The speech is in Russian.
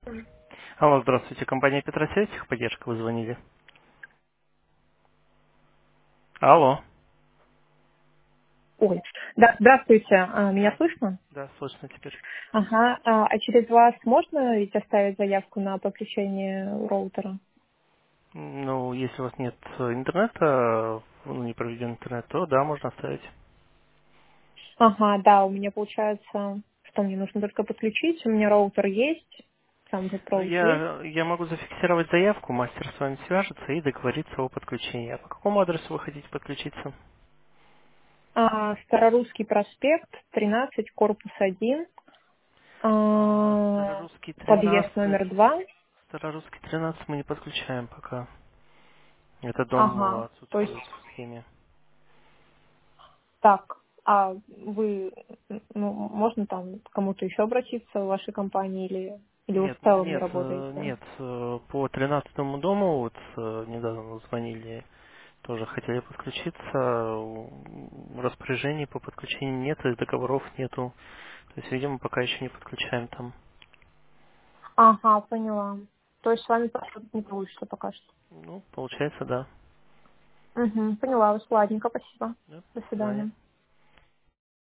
Алло, здравствуйте, компания Петросеть, техподдержка, вы звонили. Алло. Ой, да, здравствуйте, меня Да. слышно? Да, слышно теперь. Ага, а через вас можно ведь оставить заявку на подключение роутера? Ну, если у вас нет интернета, ну, не проведен интернет, то да, можно оставить. Ага, да, у меня получается, что мне нужно только подключить, у меня роутер есть, сам этот Ну, провод есть. я могу зафиксировать заявку, мастер с вами свяжется и договориться о подключении. А по какому адресу вы хотите подключиться? Старорусский проспект, 13, корпус 1, Старорусский подъезд 13. номер 2. Старорусский 13 мы не подключаем пока. Этот дом Ага, то есть отсутствует в схеме. так, а вы, ну, можно там к кому-то еще обратиться в вашей компании или вы в Нет, целом не нет, работаете? нет. По 13-му дому вот недавно звонили, тоже хотели подключиться. Распоряжений по подключению нет, и договоров нету. То есть, видимо, пока еще не подключаем там. Ага, поняла. То есть с вами просто не получится пока что. Ну, получается, да. Угу, поняла вас. Ладненько, спасибо. Да, До до свидания. свидания.